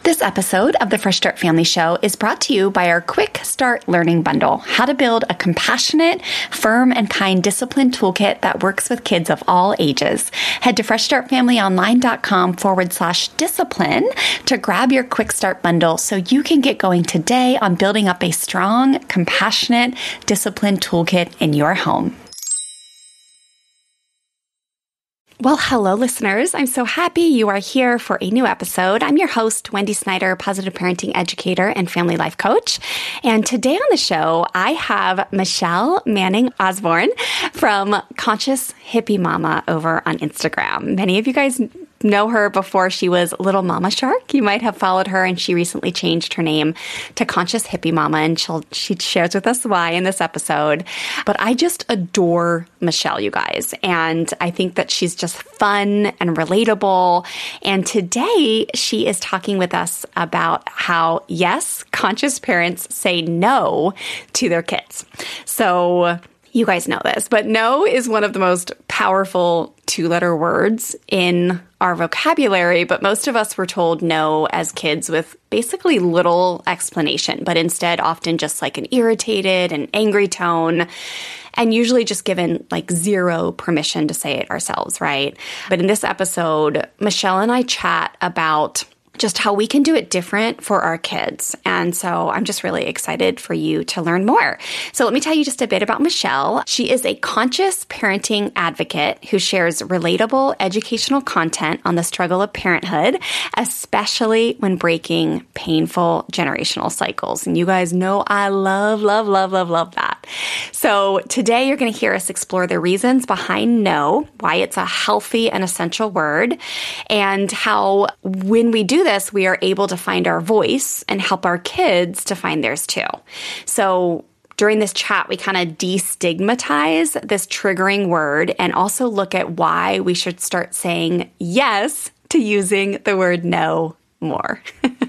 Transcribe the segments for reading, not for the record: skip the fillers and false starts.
This episode of the Fresh Start Family Show is brought to you by our Quick Start Learning Bundle, how to build a compassionate, firm, and kind discipline toolkit that works with kids of all ages. Head to freshstartfamilyonline.com/discipline to grab your Quick Start Bundle so you can get going today on building up a strong, compassionate discipline toolkit in your home. Well, hello, listeners. I'm so happy you are here for a new episode. I'm your host, Wendy Snyder, positive parenting educator and family life coach. And today on the show, I have Michelle Manning Osborne from Conscious Hippie Mama over on Instagram. Many of you guys know her before she was Little Mama Shark. You might have followed her, and she recently changed her name to Conscious Hippie Mama, and she shares with us why in this episode. But I just adore Michelle, you guys, and I think that she's just fun and relatable. And today she is talking with us about how, yes, conscious parents say no to their kids. So you guys know this, but no is one of the most powerful two-letter words in our vocabulary, but most of us were told no as kids with basically little explanation, but instead often just like an irritated and angry tone, and usually just given like zero permission to say it ourselves, right? But in this episode, Michelle and I chat about just how we can do it different for our kids. And so I'm just really excited for you to learn more. So let me tell you just a bit about Michelle. She is a conscious parenting advocate who shares relatable educational content on the struggle of parenthood, especially when breaking painful generational cycles. And you guys know I love that. So today you're going to hear us explore the reasons behind no, why it's a healthy and essential word, and how when we do this, we are able to find our voice and help our kids to find theirs too. So during this chat, we kind of destigmatize this triggering word and also look at why we should start saying yes to using the word no more.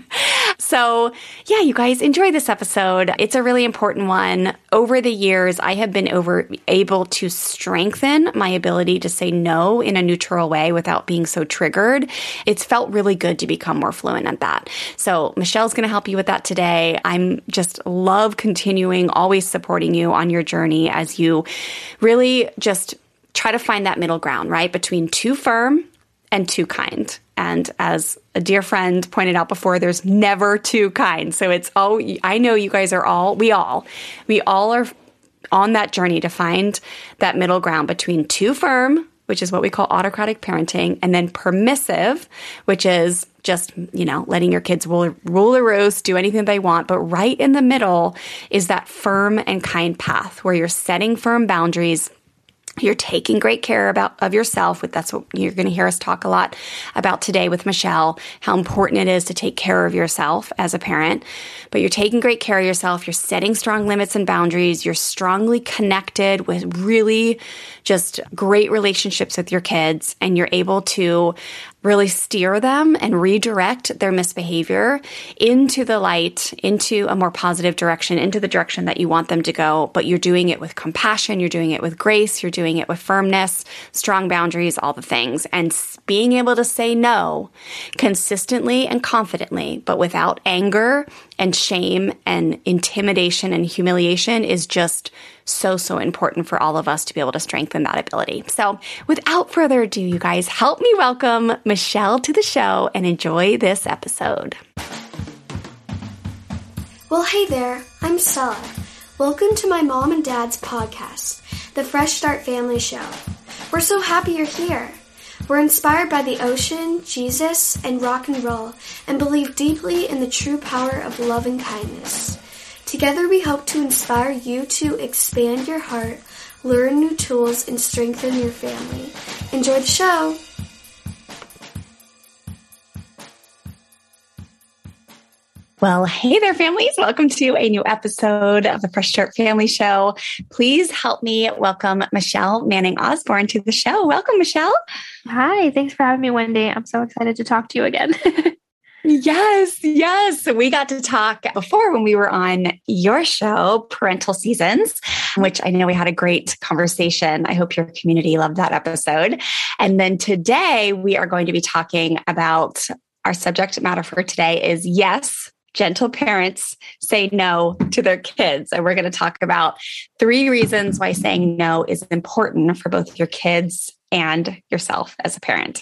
So yeah, you guys enjoy this episode. It's a really important one. Over the years, I have been able to strengthen my ability to say no in a neutral way without being so triggered. It's felt really good to become more fluent at that. So Michelle's going to help you with that today. I'm just love continuing, always supporting you on your journey as you really just try to find that middle ground, right? Between too firm and too kind. And as a dear friend pointed out before, there's never too kind. So I know you guys are we all are on that journey to find that middle ground between too firm, which is what we call autocratic parenting, and then permissive, which is just, letting your kids rule the roost, do anything they want. But right in the middle is that firm and kind path where you're setting firm boundaries. You're taking great care of yourself. That's what you're going to hear us talk a lot about today with Michelle, how important it is to take care of yourself as a parent. But you're taking great care of yourself. You're setting strong limits and boundaries. You're strongly connected with really just great relationships with your kids. And you're able to really steer them and redirect their misbehavior into the light, into a more positive direction, into the direction that you want them to go. But you're doing it with compassion. You're doing it with grace. You're doing it with firmness, strong boundaries, all the things. And being able to say no consistently and confidently, but without anger and shame and intimidation and humiliation is just so important for all of us to be able to strengthen that ability. So without further ado, you guys, help me welcome Michelle to the show and enjoy this episode. Well, hey there, I'm Stella. Welcome to my mom and dad's podcast, the Fresh Start Family Show. We're so happy you're here. We're inspired by the ocean, Jesus, and rock and roll, and believe deeply in the true power of love and kindness. Together we hope to inspire you to expand your heart, learn new tools, and strengthen your family. Enjoy the show! Well, hey there, families. Welcome to a new episode of the Fresh Start Family Show. Please help me welcome Michelle Manning Osborne to the show. Welcome, Michelle. Hi. Thanks for having me, Wendy. I'm so excited to talk to you again. Yes. We got to talk before when we were on your show, Parental Seasons, which I know we had a great conversation. I hope your community loved that episode. And then today we are going to be talking about our subject matter for today is yes, gentle parents say no to their kids. And we're going to talk about 3 reasons why saying no is important for both your kids and yourself as a parent.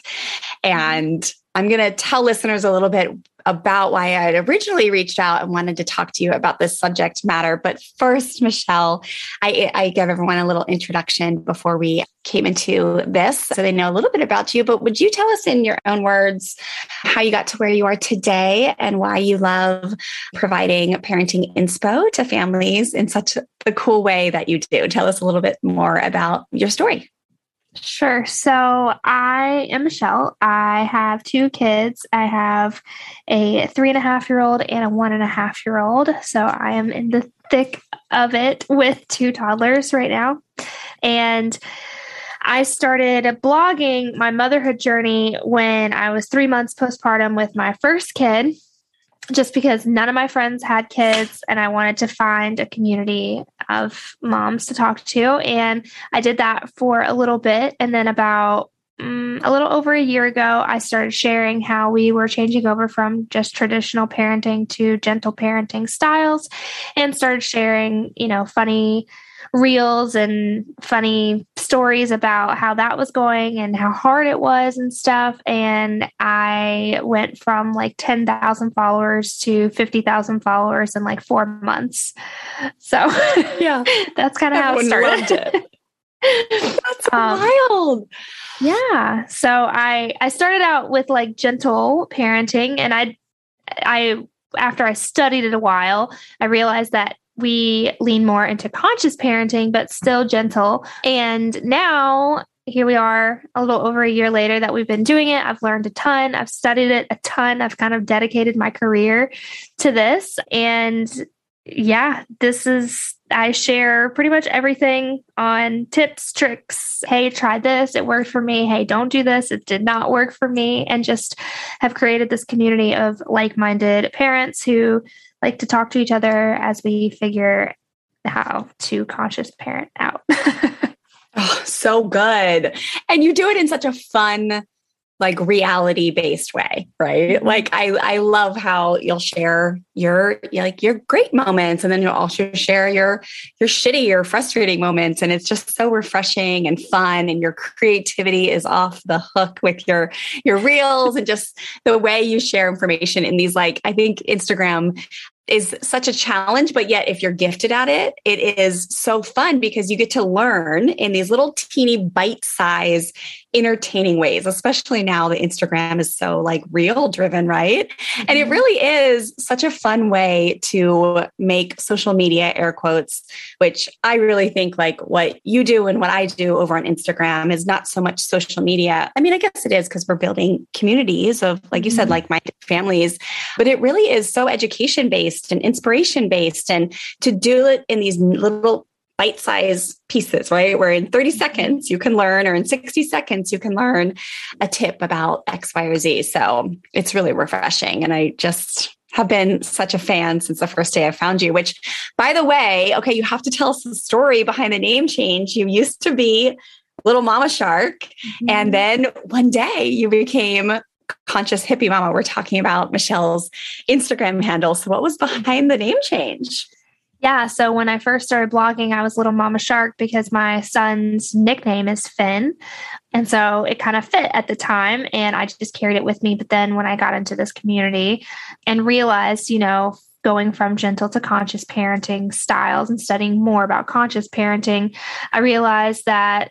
And I'm going to tell listeners a little bit about why I had originally reached out and wanted to talk to you about this subject matter. But first, Michelle, I give everyone a little introduction before we came into this so they know a little bit about you. But would you tell us in your own words how you got to where you are today and why you love providing parenting inspo to families in such a cool way that you do? Tell us a little bit more about your story. Sure. So I am Michelle. I have 2 kids. I have a 3.5-year-old and a 1.5-year-old. So I am in the thick of it with 2 toddlers right now. And I started blogging my motherhood journey when I was 3 months postpartum with my first kid, just because none of my friends had kids and I wanted to find a community of moms to talk to. And I did that for a little bit. And then about a little over a year ago, I started sharing how we were changing over from just traditional parenting to gentle parenting styles and started sharing, funny reels and funny stories about how that was going and how hard it was and stuff. And I went from like 10,000 followers to 50,000 followers in like 4 months. So yeah, that's kind of how it started. Loved it. That's wild. Yeah. So I started out with like gentle parenting, and I after I studied it a while, I realized that we lean more into conscious parenting, but still gentle. And now here we are a little over a year later that we've been doing it. I've learned a ton. I've studied it a ton. I've kind of dedicated my career to this. And yeah, I share pretty much everything on tips, tricks. Hey, try this. It worked for me. Hey, don't do this. It did not work for me. And just have created this community of like-minded parents who like to talk to each other as we figure how to conscious parent out. Oh, so good. And you do it in such a fun, like reality-based way, right? Like I love how you'll share your great moments, and then you'll also share your shitty or frustrating moments. And it's just so refreshing and fun. And your creativity is off the hook with your reels and just the way you share information in these, like, I think Instagram is such a challenge, but yet if you're gifted at it, it is so fun because you get to learn in these little teeny bite-sized entertaining ways, especially now the Instagram is so like reel driven, right? Mm-hmm. And it really is such a fun way to make social media, air quotes, which I really think like what you do and what I do over on Instagram is not so much social media. I mean, I guess it is because we're building communities of, like you said, like-minded families, but it really is so education-based and inspiration-based, and to do it in these little bite-sized pieces, right? Where in 30 seconds you can learn, or in 60 seconds you can learn a tip about X, Y, or Z. So it's really refreshing. And I just have been such a fan since the first day I found you, which, by the way, okay, you have to tell us the story behind the name change. You used to be Little Mama Shark. And then one day you became Conscious Hippie Mama. We're talking about Michelle's Instagram handle. So what was behind the name change? Yeah. So when I first started blogging, I was Little Mama Shark because my son's nickname is Finn. And so it kind of fit at the time, and I just carried it with me. But then when I got into this community and realized, going from gentle to conscious parenting styles and studying more about conscious parenting, I realized that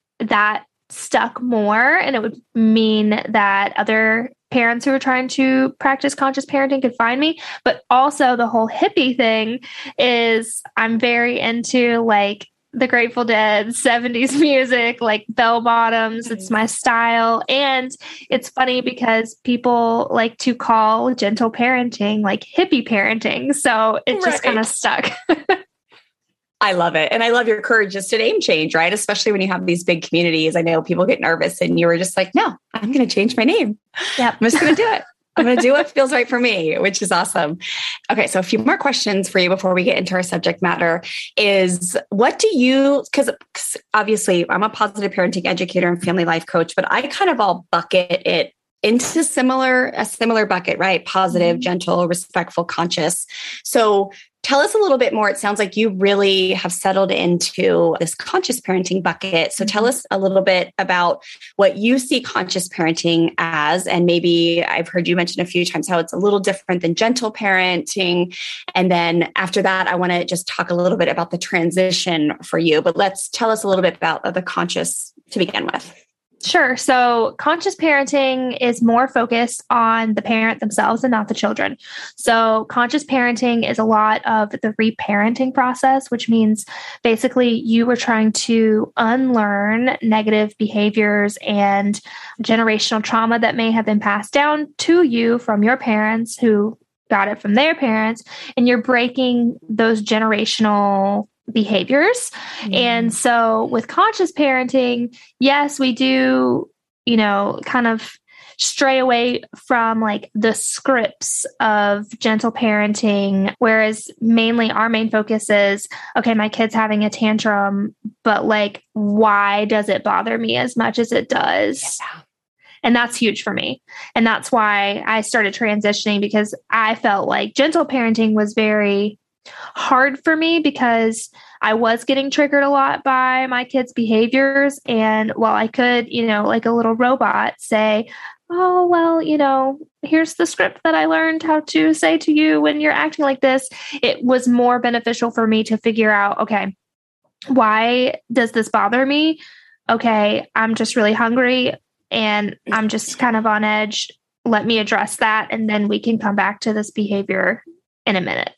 stuck more, and it would mean that other parents who are trying to practice conscious parenting could find me. But also the whole hippie thing is I'm very into like the Grateful Dead, 70s music, like bell bottoms. It's my style. And it's funny because people like to call gentle parenting like hippie parenting. So it just kind of stuck. I love it. And I love your courage just to name change, right? Especially when you have these big communities. I know people get nervous, and you were just like, no, I'm going to change my name. Yep. I'm just going to do it. I'm going to do what feels right for me, which is awesome. Okay. So a few more questions for you before we get into our subject matter is because obviously I'm a positive parenting educator and family life coach, but I kind of all bucket it into a similar bucket, right? Positive, gentle, respectful, conscious. So tell us a little bit more. It sounds like you really have settled into this conscious parenting bucket. So tell us a little bit about what you see conscious parenting as, and maybe I've heard you mention a few times how it's a little different than gentle parenting. And then after that, I want to just talk a little bit about the transition for you, but let's tell us a little bit about the conscious to begin with. Sure. So conscious parenting is more focused on the parent themselves and not the children. So conscious parenting is a lot of the reparenting process, which means basically you were trying to unlearn negative behaviors and generational trauma that may have been passed down to you from your parents who got it from their parents, and you're breaking those generational behaviors. And so with conscious parenting, yes, we do, kind of stray away from like the scripts of gentle parenting, whereas mainly our main focus is, okay, my kid's having a tantrum, but like, why does it bother me as much as it does? Yeah. And that's huge for me. And that's why I started transitioning, because I felt like gentle parenting was very hard for me because I was getting triggered a lot by my kids' behaviors. And while I could, like a little robot say, oh, well, here's the script that I learned how to say to you when you're acting like this, it was more beneficial for me to figure out, okay, why does this bother me? Okay, I'm just really hungry and I'm just kind of on edge. Let me address that. And then we can come back to this behavior in a minute.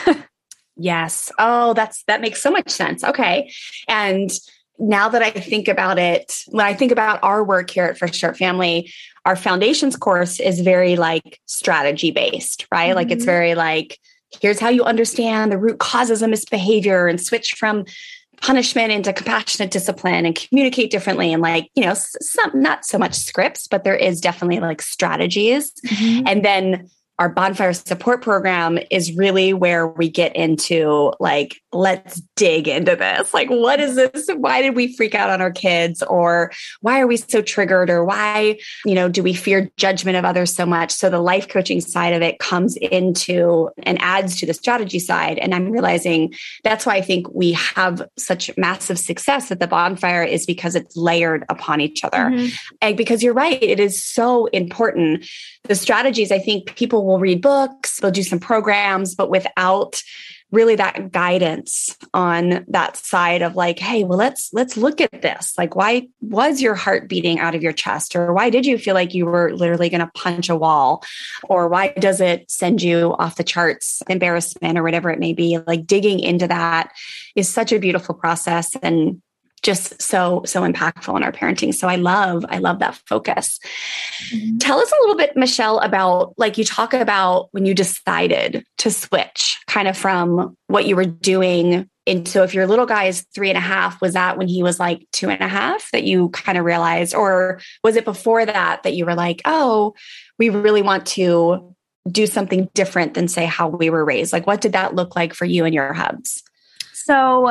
Yes. Oh, that makes so much sense. Okay. And now that I think about it, when I think about our work here at Fresh Start Family, our foundations course is very like strategy based, right? Like it's very like, here's how you understand the root causes of misbehavior and switch from punishment into compassionate discipline and communicate differently. And like, some, not so much scripts, but there is definitely like strategies. And then our bonfire support program is really where we get into like, let's dig into this. Like, what is this? Why did we freak out on our kids? Or why are we so triggered? Or why, do we fear judgment of others so much? So the life coaching side of it comes into and adds to the strategy side. And I'm realizing that's why I think we have such massive success at the bonfire, is because it's layered upon each other. And because you're right, it is so important. The strategies, I think people will read books, they'll do some programs, but without really that guidance on that side of like, hey, well, let's look at this. Like, why was your heart beating out of your chest? Or why did you feel like you were literally going to punch a wall? Or why does it send you off the charts, embarrassment or whatever it may be? Like digging into that is such a beautiful process and just so impactful in our parenting. So I love that focus. Tell us a little bit, Michelle, about like you talk about when you decided to switch kind of from what you were doing into, so if your little guy is 3.5, was that when he was like 2.5 that you kind of realized, or was it before that you were like, oh, we really want to do something different than say how we were raised? Like, what did that look like for you and your hubs? So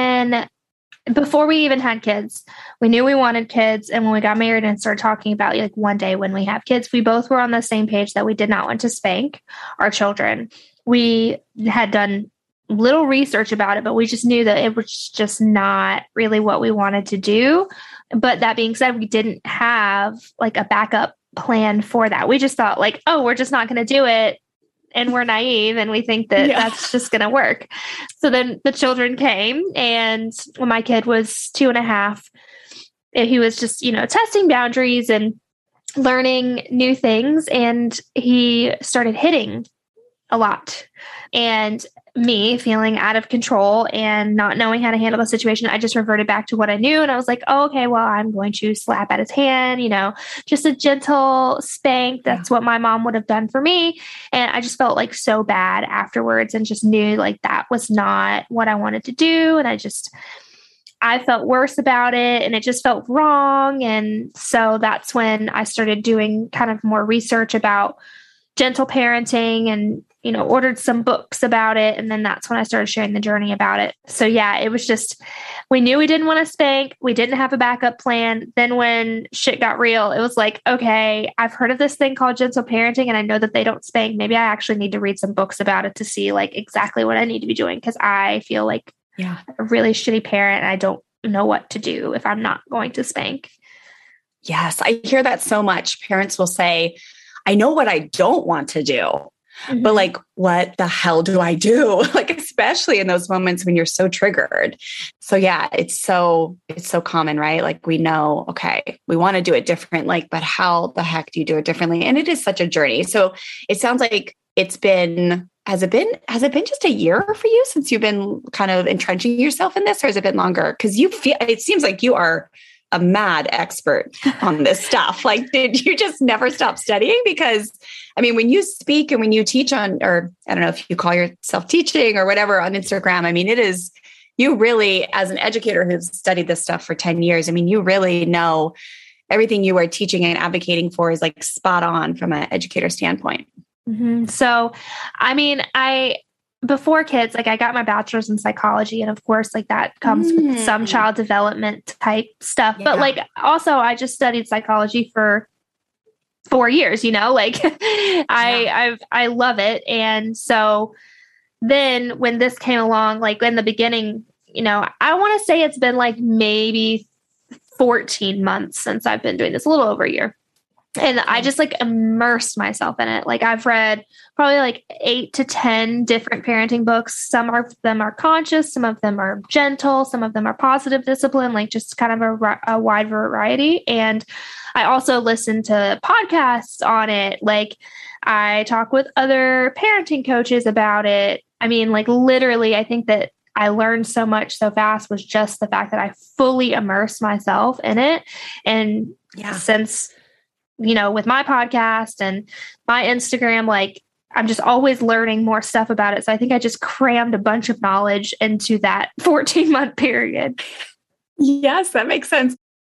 before we even had kids, we knew we wanted kids. And when we got married and started talking about like one day when we have kids, we both were on the same page that we did not want to spank our children. We had done little research about it, but we just knew that it was just not really what we wanted to do. But that being said, we didn't have like a backup plan for that. We just thought like, oh, we're just not going to do it. And we're naive and we think that that's just going to work. So then the children came, and when my kid was 2.5, he was just, testing boundaries and learning new things. And he started hitting a lot. And me feeling out of control and not knowing how to handle the situation, I just reverted back to what I knew. And I was like, oh, okay, well, I'm going to slap at his hand, just a gentle spank. That's what my mom would have done for me. And I just felt like so bad afterwards and just knew like that was not what I wanted to do. And I felt worse about it and it just felt wrong. And so that's when I started doing kind of more research about gentle parenting and, ordered some books about it. And then that's when I started sharing the journey about it. So yeah, it was just, we knew we didn't want to spank. We didn't have a backup plan. Then when shit got real, it was like, okay, I've heard of this thing called gentle parenting and I know that they don't spank. Maybe I actually need to read some books about it to see like exactly what I need to be doing. Cause I feel like a really shitty parent. And I don't know what to do if I'm not going to spank. Yes. I hear that so much. Parents will say, I know what I don't want to do. But like, what the hell do I do? Like, especially in those moments when you're so triggered. So yeah, it's so common, right? Like we know, okay, we want to do it different, like, but how the heck do you do it differently? And it is such a journey. So it sounds like has it been just a year for you since you've been kind of entrenching yourself in this, or has it been longer? Because it seems like you are a mad expert on this stuff. Like, did you just never stop studying? Because I mean, when you speak and when you teach on, or I don't know if you call yourself teaching or whatever on Instagram, I mean, you really, as an educator who's studied this stuff for 10 years, I mean, you really know everything you are teaching and advocating for is like spot on from an educator standpoint. So, I mean, before kids, like I got my bachelor's in psychology. And of course, like that comes with some child development type stuff. But like, also I just studied psychology for 4 years, like I love it. And so then when this came along, like in the beginning, I want to say it's been like maybe 14 months since I've been doing this, a little over a year. And I just like immersed myself in it. Like I've read probably like 8 to 10 different parenting books. Some of them are conscious, some of them are gentle, some of them are positive discipline, like just kind of a wide variety. And I also listen to podcasts on it. Like I talk with other parenting coaches about it. I mean, like literally, I think that I learned so much so fast was just the fact that I fully immersed myself in it. And since with my podcast and my Instagram, like I'm just always learning more stuff about it. So I think I just crammed a bunch of knowledge into that 14-month period. Yes, that makes sense.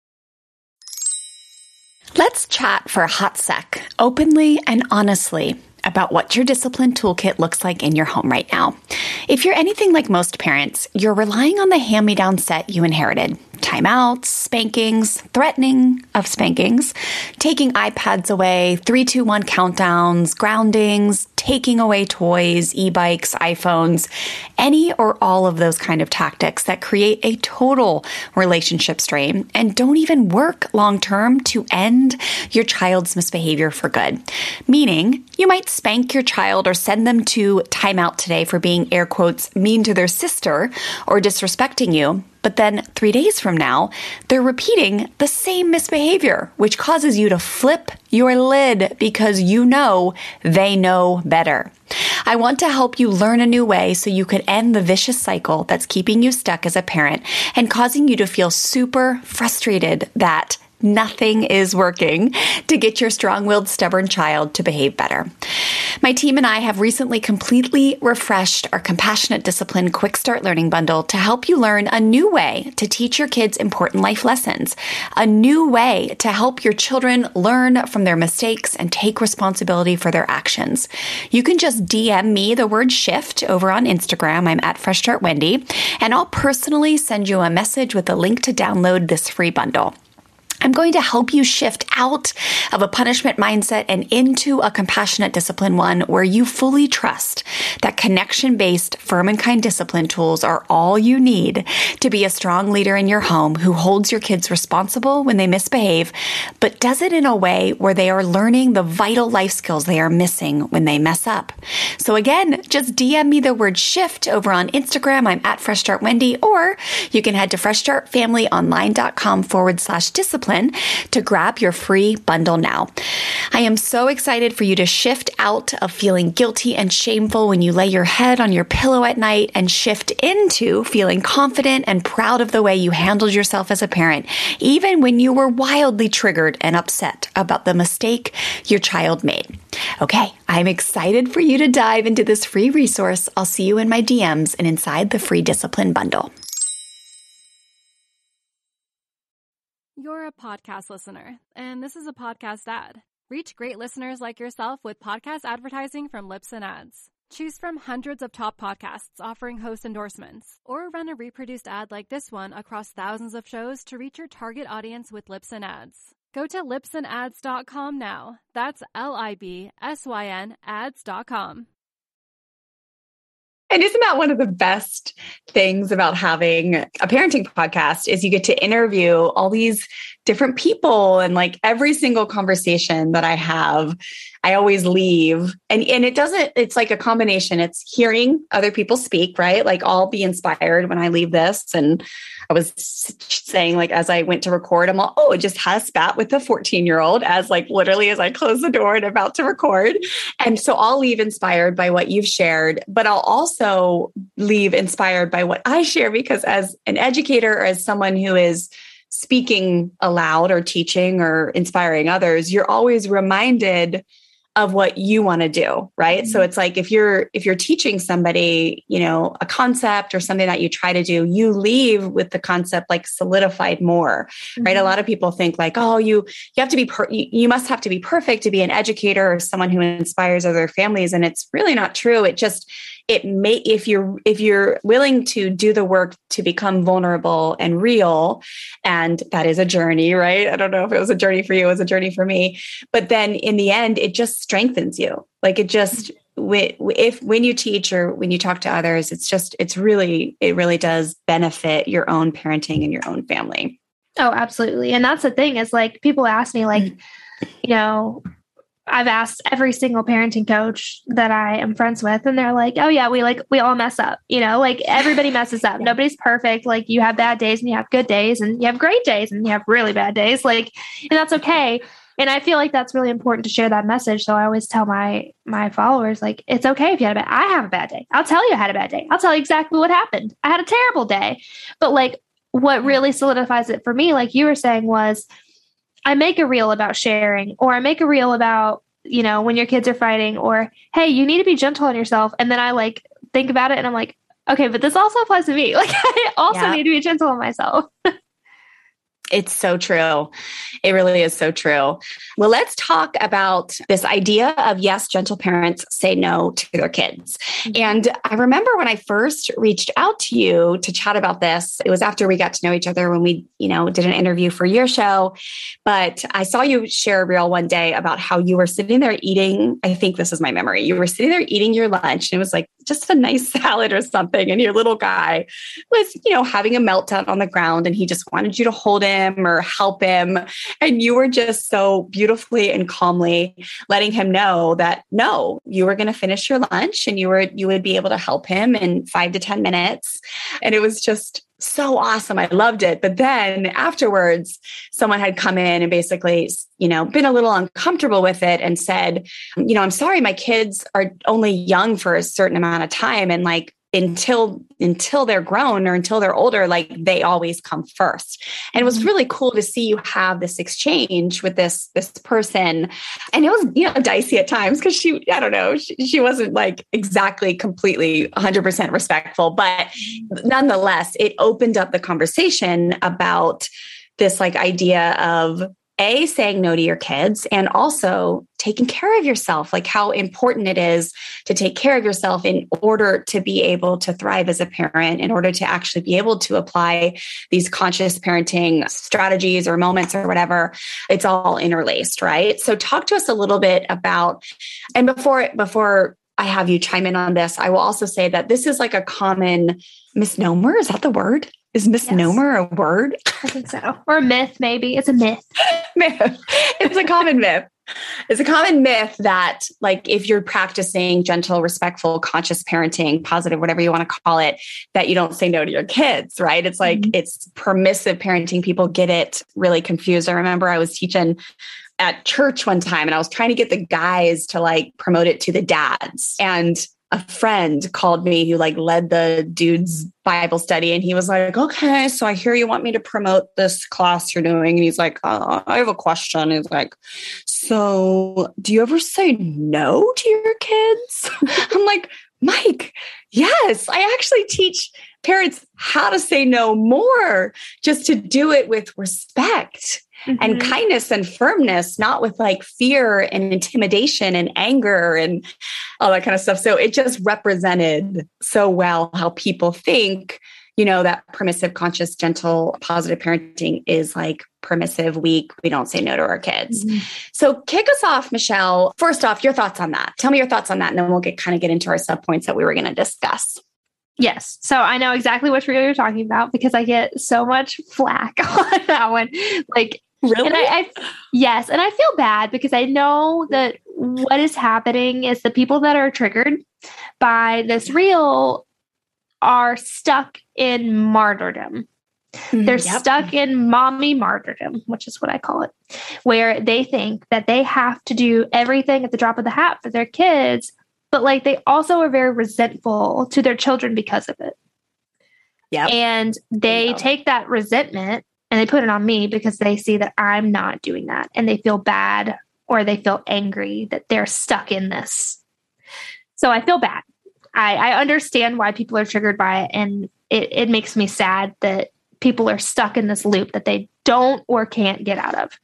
Let's chat for a hot sec, openly and honestly, about what your discipline toolkit looks like in your home right now. If you're anything like most parents, you're relying on the hand-me-down set you inherited. Timeouts, spankings, threatening of spankings, taking iPads away, 3-2-1 countdowns, groundings, taking away toys, e-bikes, iPhones, any or all of those kind of tactics that create a total relationship strain and don't even work long-term to end your child's misbehavior for good. Meaning, you might spank your child or send them to timeout today for being, air quotes, mean to their sister or disrespecting you. But then 3 days from now, they're repeating the same misbehavior, which causes you to flip your lid because you know they know better. I want to help you learn a new way so you could end the vicious cycle that's keeping you stuck as a parent and causing you to feel super frustrated that nothing is working to get your strong-willed, stubborn child to behave better. My team and I have recently completely refreshed our Compassionate Discipline Quick Start Learning Bundle to help you learn a new way to teach your kids important life lessons, a new way to help your children learn from their mistakes and take responsibility for their actions. You can just DM me the word shift over on Instagram. I'm at Fresh Start Wendy, and I'll personally send you a message with a link to download this free bundle. I'm going to help you shift out of a punishment mindset and into a compassionate discipline one where you fully trust that connection-based, firm and kind discipline tools are all you need to be a strong leader in your home who holds your kids responsible when they misbehave, but does it in a way where they are learning the vital life skills they are missing when they mess up. So again, just DM me the word shift over on Instagram. I'm at Fresh Start Wendy, or you can head to freshstartfamilyonline.com/discipline to grab your free bundle now. I am so excited for you to shift out of feeling guilty and shameful when you lay your head on your pillow at night and shift into feeling confident and proud of the way you handled yourself as a parent, even when you were wildly triggered and upset about the mistake your child made. Okay, I'm excited for you to dive into this free resource. I'll see you in my DMs and inside the free discipline bundle. You're a podcast listener, and this is a podcast ad. Reach great listeners like yourself with podcast advertising from Libsyn Ads. Choose from hundreds of top podcasts offering host endorsements, or run a reproduced ad like this one across thousands of shows to reach your target audience with Libsyn Ads. Go to libsynads.com now. That's LIBSYN ads.com. And isn't that one of the best things about having a parenting podcast is you get to interview all these different people, and like every single conversation that I have, I always leave. And it's like a combination. It's hearing other people speak, right? Like I'll be inspired when I leave this. And I was saying, like, as I went to record, I'm like, oh, it just had a spat with the 14-year-old as I close the door and about to record. And so I'll leave inspired by what you've shared, but I'll also leave inspired by what I share, because as an educator or as someone who is speaking aloud or teaching or inspiring others, you're always reminded of what you want to do, right? Mm-hmm. So it's like if you're teaching somebody, a concept or something that you try to do, you leave with the concept like solidified more, mm-hmm. right? A lot of people think like, oh, you have to be you must have to be perfect to be an educator or someone who inspires other families, and it's really not true. If you're willing to do the work to become vulnerable and real, and that is a journey, right? I don't know if it was a journey for you, it was a journey for me, but then in the end, it just strengthens you. Like it just, when you teach or when you talk to others, it really does benefit your own parenting and your own family. Oh, absolutely. And that's the thing is like, people ask me like, I've asked every single parenting coach that I am friends with, and they're like, oh yeah, we all mess up, like everybody messes up. Yeah. Nobody's perfect. Like you have bad days and you have good days and you have great days and you have really bad days. Like, and that's okay. And I feel like that's really important to share that message. So I always tell my followers, like, it's okay if you had I have a bad day. I'll tell you I had a bad day. I'll tell you exactly what happened. I had a terrible day. But like what really solidifies it for me, like you were saying, was I make a reel about sharing, or I make a reel about, when your kids are fighting, or, hey, you need to be gentle on yourself. And then I like think about it and I'm like, okay, but this also applies to me. Like I also need to be gentle on myself. It's so true. It really is so true. Well, let's talk about this idea of, yes, gentle parents say no to their kids. And I remember when I first reached out to you to chat about this, it was after we got to know each other when we, did an interview for your show. But I saw you share a reel one day about how you were sitting there eating, I think this is my memory, you were sitting there eating your lunch, and it was like just a nice salad or something. And your little guy was, having a meltdown on the ground, and he just wanted you to hold him or help him. And you were just so beautifully and calmly letting him know that no, you were going to finish your lunch and you would be able to help him in 5 to 10 minutes. And it was just so awesome. I loved it. But then afterwards, someone had come in and basically, been a little uncomfortable with it and said, I'm sorry, my kids are only young for a certain amount of time. And like, until they're grown or until they're older, like they always come first. And it was really cool to see you have this exchange with this person. And it was, dicey at times because she wasn't like exactly completely 100% respectful, but nonetheless, it opened up the conversation about this like idea of saying no to your kids, and also taking care of yourself, like how important it is to take care of yourself in order to be able to thrive as a parent, in order to actually be able to apply these conscious parenting strategies or moments or whatever. It's all interlaced, right? So talk to us a little bit about, and before I have you chime in on this, I will also say that this is like a common misnomer. Is that the word? Is misnomer a word? I think so. Or a myth, maybe. It's a myth. It's a common myth. It's a common myth that like, if you're practicing gentle, respectful, conscious parenting, positive, whatever you want to call it, that you don't say no to your kids, right? It's like, it's permissive parenting. People get it really confused. I remember I was teaching at church one time and I was trying to get the guys to like promote it to the dads. And a friend called me who like led the dude's Bible study. And he was like, okay, so I hear you want me to promote this class you're doing. And he's like, I have a question. He's like, so do you ever say no to your kids? I'm like, Mike, yes, I actually teach parents how to say no more, just to do it with respect. and kindness and firmness, not with like fear and intimidation and anger and all that kind of stuff. So it just represented so well how people think, that permissive, conscious, gentle, positive parenting is like permissive, weak. We don't say no to our kids. So kick us off, Michelle. First off, your thoughts on that. Tell me your thoughts on that. And then we'll get into our subpoints that we were going to discuss. Yes. So I know exactly which reel you're talking about because I get so much flack on that one. Like, really? And yes. And I feel bad because I know that what is happening is the people that are triggered by this reel are stuck in martyrdom. They're stuck in mommy martyrdom, which is what I call it, where they think that they have to do everything at the drop of the hat for their kids, but like they also are very resentful to their children because of it. Yeah. And they take that resentment and they put it on me because they see that I'm not doing that and they feel bad or they feel angry that they're stuck in this. So I feel bad. I understand why people are triggered by it. And it makes me sad that people are stuck in this loop that they don't or can't get out of.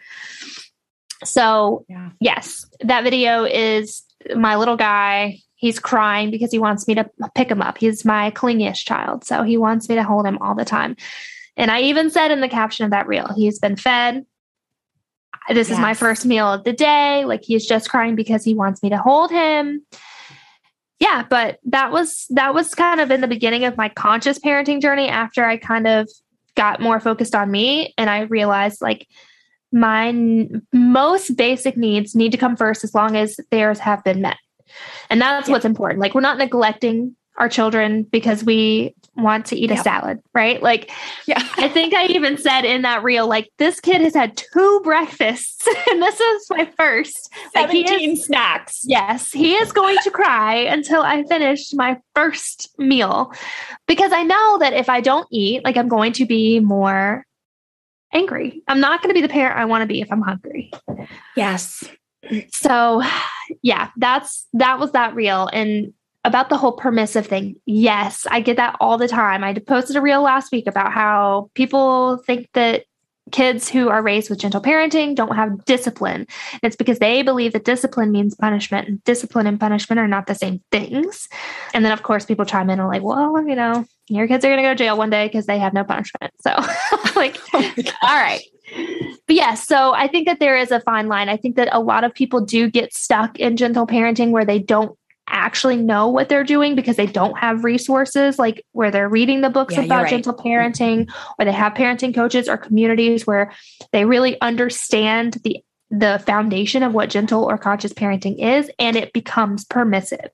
So yes, that video is my little guy. He's crying because he wants me to pick him up. He's my clingiest child. So he wants me to hold him all the time. And I even said in the caption of that reel, he's been fed. This is my first meal of the day. Like he's just crying because he wants me to hold him. Yeah, but that was kind of in the beginning of my conscious parenting journey after I kind of got more focused on me. And I realized like my most basic needs need to come first as long as theirs have been met. And that's what's important. Like we're not neglecting our children because we want to eat a salad, right? Like, I think I even said in that reel, like this kid has had 2 breakfasts and this is my first. 17 snacks. Yes. He is going to cry until I finish my first meal because I know that if I don't eat, like I'm going to be more angry. I'm not going to be the parent I want to be if I'm hungry. Yes. So that was that reel. And about the whole permissive thing. Yes, I get that all the time. I posted a reel last week about how people think that kids who are raised with gentle parenting don't have discipline. And it's because they believe that discipline means punishment, and discipline and punishment are not the same things. And then, of course, people chime in and like, well, your kids are going to go to jail one day because they have no punishment. So like, all right. But yes, so I think that there is a fine line. I think that a lot of people do get stuck in gentle parenting where they don't actually know what they're doing because they don't have resources like where they're reading the books about gentle parenting, or they have parenting coaches or communities where they really understand the foundation of what gentle or conscious parenting is, and it becomes permissive.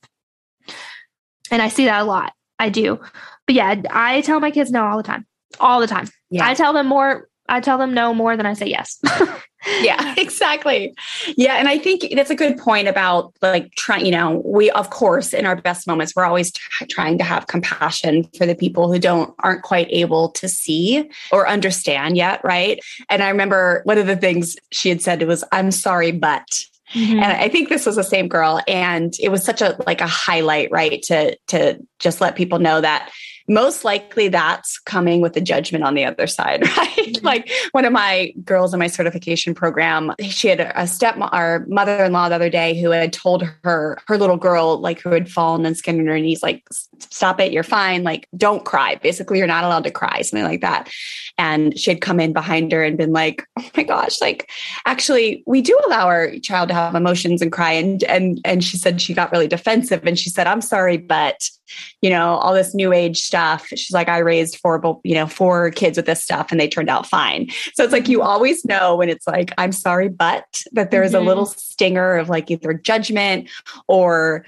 And I see that a lot. I do. But yeah, I tell my kids no all the time. Yeah. I tell them no more than I say yes. Yeah, exactly. Yeah. And I think that's a good point about like trying, we, of course, in our best moments, we're always trying to have compassion for the people who aren't quite able to see or understand yet. Right. And I remember one of the things she had said was, I'm sorry, but. Mm-hmm. And I think this was the same girl. And it was such a highlight, right. To just let people know that most likely that's coming with the judgment on the other side, right? Mm-hmm. Like one of my girls in my certification program, she had our mother-in-law the other day who had told her little girl, like who had fallen and skinned on her knees, like, stop it, you're fine. Like, don't cry. Basically, you're not allowed to cry, something like that. And she had come in behind her and been like, oh my gosh, like, actually, we do allow our child to have emotions and cry. And she said she got really defensive and she said, I'm sorry, but all this new age stuff. She's like, I raised 4 kids with this stuff and they turned out fine. So it's like, you always know when it's like, I'm sorry, but that there's a little stinger of like either judgment or,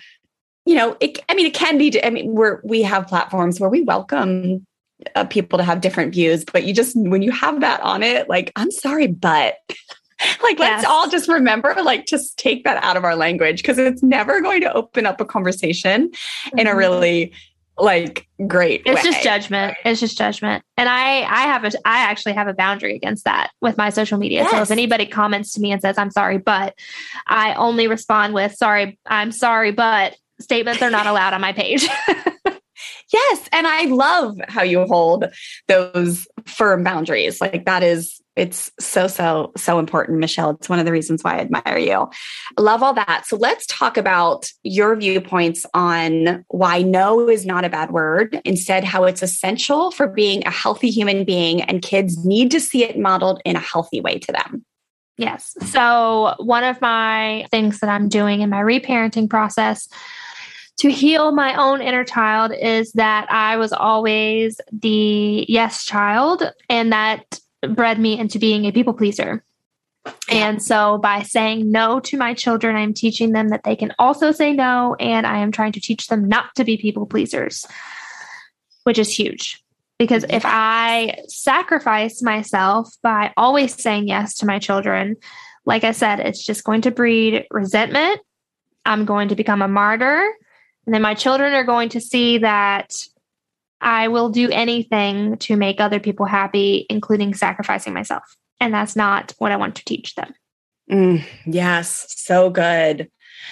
it can be, we have platforms where we welcome people to have different views, but when you have that on it, like, I'm sorry, but like, let's all just remember, like, just take that out of our language because it's never going to open up a conversation in a really great way. It's just judgment. It's just judgment. And I actually have a boundary against that with my social media. Yes. So if anybody comments to me and says, I'm sorry, but I only respond with I'm sorry, but statements are not allowed on my page. Yes. And I love how you hold those firm boundaries. Like it's so important, Michelle. It's one of the reasons why I admire you. I love all that. So let's talk about your viewpoints on why no is not a bad word. Instead, how it's essential for being a healthy human being, and kids need to see it modeled in a healthy way to them. Yes. So one of my things that I'm doing in my reparenting process to heal my own inner child is that I was always the yes child, and that bred me into being a people pleaser. And so by saying no to my children, I'm teaching them that they can also say no. And I am trying to teach them not to be people pleasers, which is huge. Because if I sacrifice myself by always saying yes to my children, like I said, it's just going to breed resentment. I'm going to become a martyr. And then my children are going to see that I will do anything to make other people happy, including sacrificing myself. And that's not what I want to teach them. Yes. So good.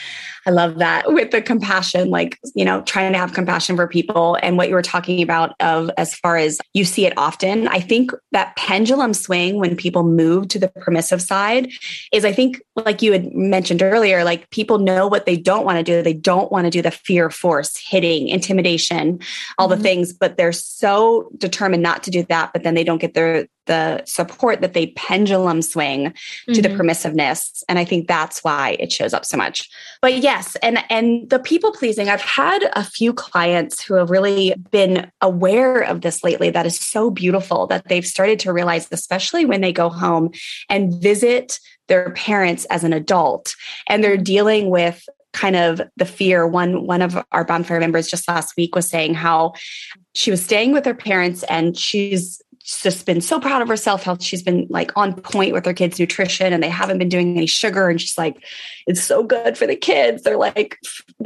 I love that with the compassion, like, trying to have compassion for people, and what you were talking about of as far as you see it often. I think that pendulum swing when people move to the permissive side is, I think, like you had mentioned earlier, like people know what they don't want to do. They don't want to do the fear, force, hitting, intimidation, all the things, but they're so determined not to do that. But then they don't get the support that they pendulum swing to the permissiveness. And I think that's why it shows up so much. But yes, and the people pleasing, I've had a few clients who have really been aware of this lately. That is so beautiful that they've started to realize, especially when they go home and visit their parents as an adult, and they're dealing with kind of the fear. One of our Bonfire members just last week was saying how she was staying with her parents, and she's just been so proud of herself, how she's been like on point with her kids' nutrition, and they haven't been doing any sugar. And she's like, it's so good for the kids. They're like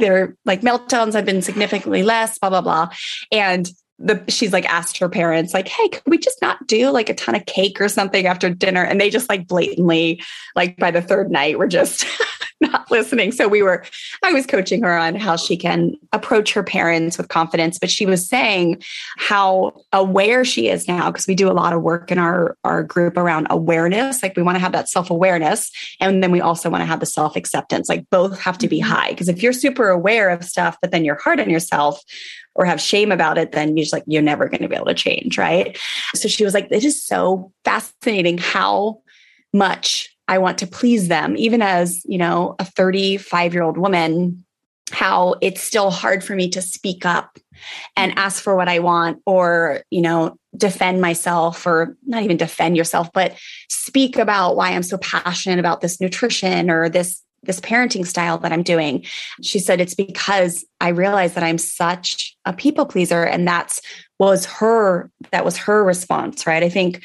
meltdowns have been significantly less, blah, blah, blah. And she's like asked her parents, like, hey, could we just not do like a ton of cake or something after dinner? And they just like blatantly, like by the third night, were just not listening. So I was coaching her on how she can approach her parents with confidence, but she was saying how aware she is now, because we do a lot of work in our group around awareness. Like we want to have that self-awareness. And then we also want to have the self-acceptance, like both have to be high. Because if you're super aware of stuff, but then you're hard on yourself or have shame about it, then you're never going to be able to change. Right. So she was like, it is so fascinating how much I want to please them, even as, a 35-year-old woman, how it's still hard for me to speak up and ask for what I want, or, defend myself, or not even defend yourself, but speak about why I'm so passionate about this nutrition or this parenting style that I'm doing. She said, it's because I realized that I'm such a people pleaser. And that was her response, right? I think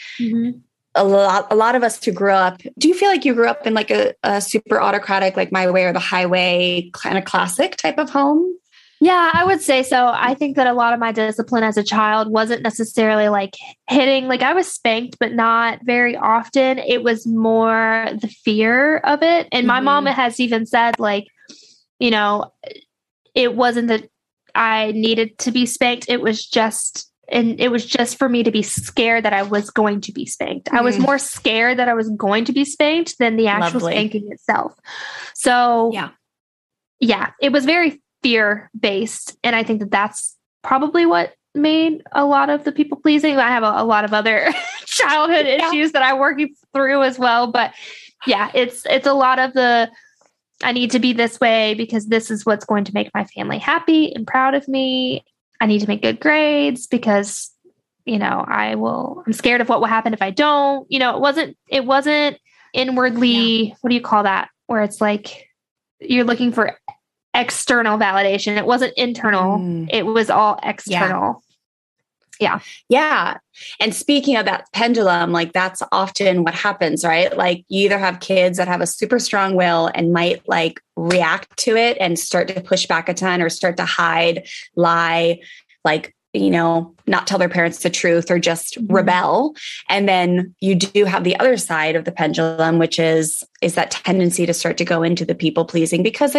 a lot of us who grew up, do you feel like you grew up in like a super autocratic, like my way or the highway kind of classic type of home? Yeah, I would say so. I think that a lot of my discipline as a child wasn't necessarily like hitting, like I was spanked, but not very often. It was more the fear of it. And my mom has even said, like, it wasn't that I needed to be spanked. It was just for me to be scared that I was going to be spanked. I was more scared that I was going to be spanked than the actual spanking itself. So yeah, it was very fear-based. And I think that that's probably what made a lot of the people pleasing. I have a lot of other childhood issues that I'm working through as well. But yeah, it's a lot of I need to be this way because this is what's going to make my family happy and proud of me. I need to make good grades because, I'm scared of what will happen if I don't. It wasn't inwardly, what do you call that? Where it's like you're looking for external validation. It wasn't internal. It was all external. Yeah. Yeah. And speaking of that pendulum, like that's often what happens, right? Like you either have kids that have a super strong will and might like react to it and start to push back a ton or start to hide, lie, like, not tell their parents the truth or just rebel. And then you do have the other side of the pendulum, which is that tendency to start to go into the people pleasing, because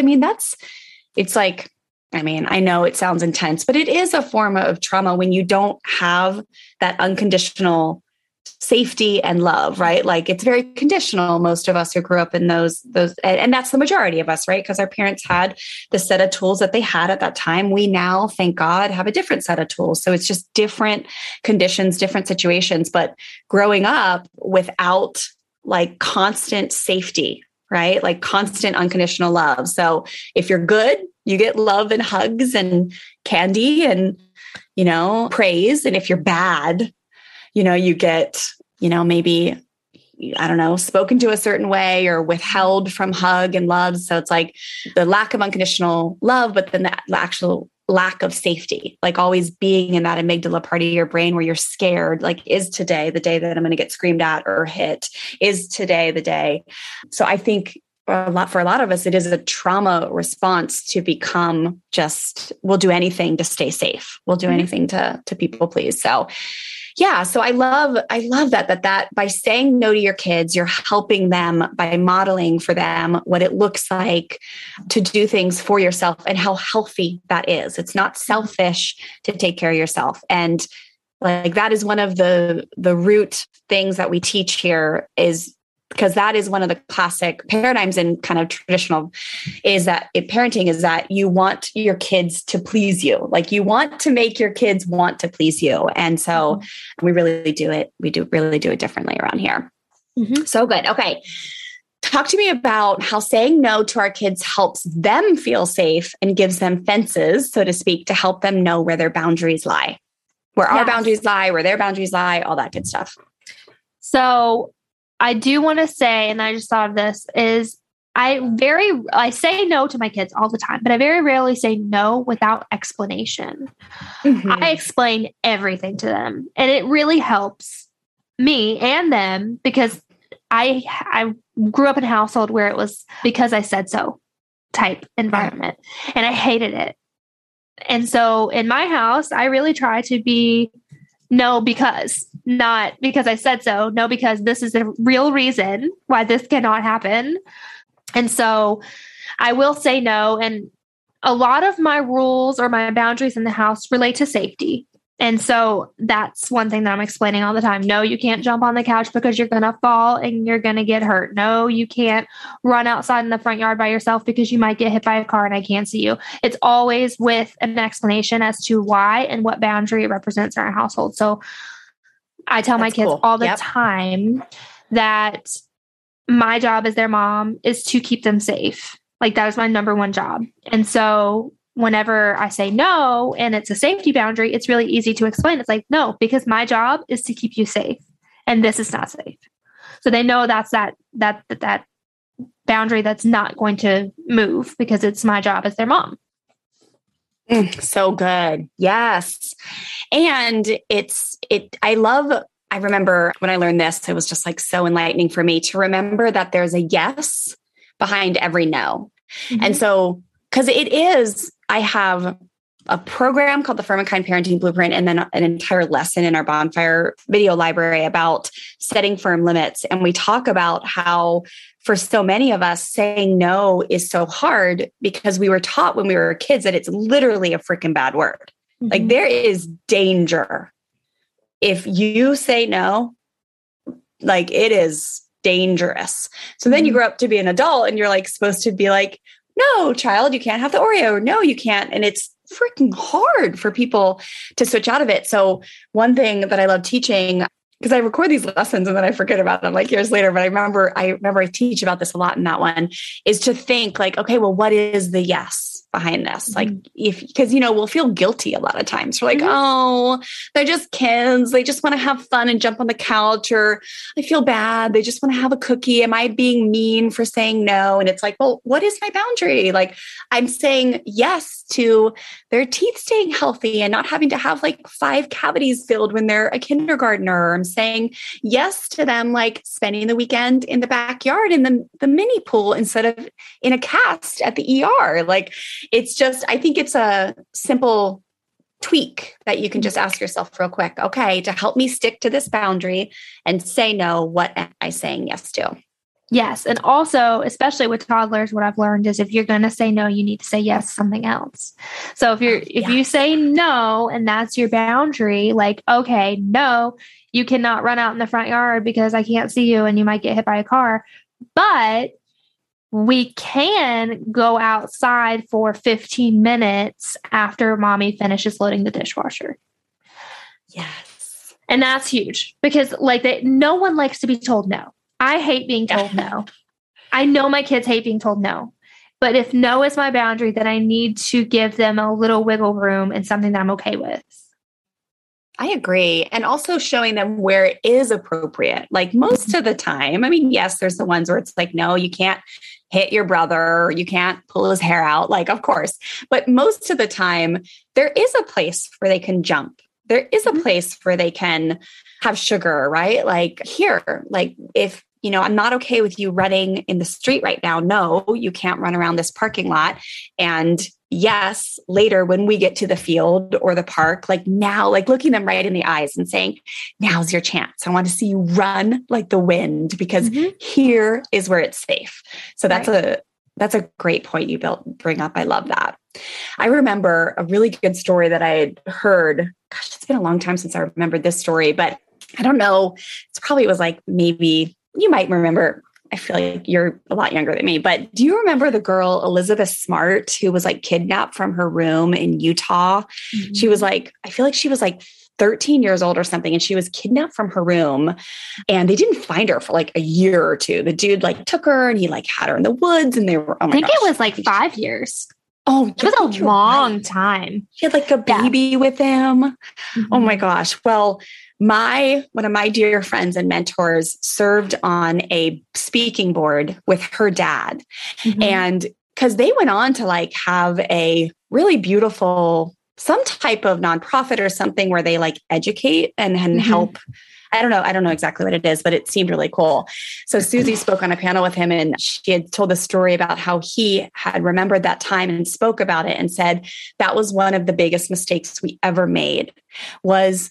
I know it sounds intense, but it is a form of trauma when you don't have that unconditional safety and love, right? Like it's very conditional. Most of us who grew up in those, and that's the majority of us, right? Because our parents had the set of tools that they had at that time. We now, thank God, have a different set of tools. So it's just different conditions, different situations, but growing up without like constant safety, right? Like constant unconditional love. So if you're good, you get love and hugs and candy and, praise. And if you're bad, you get, maybe, I don't know, spoken to a certain way or withheld from hug and love. So it's like the lack of unconditional love, but then the actual lack of safety, like always being in that amygdala part of your brain where you're scared, like, is today the day that I'm going to get screamed at or hit? Is today the day? So I think for a lot of us, it is a trauma response to become just, we'll do anything to stay safe. We'll do anything to people please. So yeah. So I love that by saying no to your kids, you're helping them by modeling for them what it looks like to do things for yourself and how healthy that is. It's not selfish to take care of yourself. And like, that is one of the root things that we teach here, is because that is one of the classic paradigms in kind of traditional is that in parenting is that you want your kids to please you. Like you want to make your kids want to please you. And so we really do it. We do really do it differently around here. Mm-hmm. So good. Okay. Talk to me about how saying no to our kids helps them feel safe and gives them fences, so to speak, to help them know where their boundaries lie, where our boundaries lie, where their boundaries lie, all that good stuff. So I do want to say, and I just thought of this, is I say no to my kids all the time, but I very rarely say no without explanation. Mm-hmm. I explain everything to them, and it really helps me and them because I grew up in a household where it was because I said so type environment, and I hated it. And so in my house, I really try to be no because, not because I said so. No, because this is a real reason why this cannot happen. And so I will say no. And a lot of my rules or my boundaries in the house relate to safety. And so that's one thing that I'm explaining all the time. No, you can't jump on the couch because you're going to fall and you're going to get hurt. No, you can't run outside in the front yard by yourself because you might get hit by a car and I can't see you. It's always with an explanation as to why and what boundary it represents in our household. So I tell my kids all the time that my job as their mom is to keep them safe. Like that is my number one job. And so whenever I say no, and it's a safety boundary, it's really easy to explain. It's like, no, because my job is to keep you safe and this is not safe. So they know that's that boundary that's not going to move because it's my job as their mom. So good. Yes. And I remember when I learned this, it was just like so enlightening for me to remember that there's a yes behind every no. Mm-hmm. And so, because I have a program called the Firm and Kind Parenting Blueprint, and then an entire lesson in our Bonfire video library about setting firm limits. And we talk about how for so many of us, saying no is so hard because we were taught when we were kids that it's literally a freaking bad word. Mm-hmm. Like there is danger. If you say no, like it is dangerous. So then you grow up to be an adult and you're like supposed to be like, no, child, you can't have the Oreo. No, you can't. And it's freaking hard for people to switch out of it. So one thing that I love teaching, because I record these lessons and then I forget about them like years later, but I remember I teach about this a lot in that one, is to think like, okay, well, what is the yes behind this? Mm-hmm. Like because we'll feel guilty a lot of times. We're like, oh, they're just kids. They just want to have fun and jump on the couch, or I feel bad. They just want to have a cookie. Am I being mean for saying no? And it's like, well, what is my boundary? Like I'm saying yes to their teeth staying healthy and not having to have like 5 cavities filled when they're a kindergartner. I'm saying yes to them, like spending the weekend in the backyard in the mini pool instead of in a cast at the ER. Like, it's just, I think it's a simple tweak that you can just ask yourself real quick. Okay, to help me stick to this boundary and say no, what am I saying yes to? Yes. And also, especially with toddlers, what I've learned is if you're going to say no, you need to say yes to something else. So if you say no, and that's your boundary, like, okay, no, you cannot run out in the front yard because I can't see you and you might get hit by a car. But we can go outside for 15 minutes after mommy finishes loading the dishwasher. Yes. And that's huge because no one likes to be told no. I hate being told no. I know my kids hate being told no. But if no is my boundary, then I need to give them a little wiggle room and something that I'm okay with. I agree. And also showing them where it is appropriate. Like most of the time, I mean, yes, there's the ones where it's like, no, you can't hit your brother, you can't pull his hair out, like, of course. But most of the time, there is a place where they can jump. There is a place where they can have sugar, right? Like here, like if, I'm not okay with you running in the street right now. No, you can't run around this parking lot. And yes, later when we get to the field or the park, like now, like looking them right in the eyes and saying, now's your chance. I want to see you run like the wind because here is where it's safe. So that's a great point you bring up. I love that. I remember a really good story that I had heard. Gosh, it's been a long time since I remembered this story, but I don't know. It was like maybe you might remember. I feel like you're a lot younger than me, but do you remember the girl, Elizabeth Smart, who was like kidnapped from her room in Utah? Mm-hmm. She was like, I feel like she was like 13 years old or something. And she was kidnapped from her room and they didn't find her for like a year or two. The dude like took her and he like had her in the woods and they were, oh my gosh. I think it was like 5 years. Oh, it was a long time. She had like a baby with him. Mm-hmm. Oh my gosh. Well, one of my dear friends and mentors served on a speaking board with her dad. Mm-hmm. And because they went on to like have a really beautiful, some type of nonprofit or something where they like educate and help. I don't know exactly what it is, but it seemed really cool. So Susie spoke on a panel with him and she had told the story about how he had remembered that time and spoke about it and said that was one of the biggest mistakes we ever made was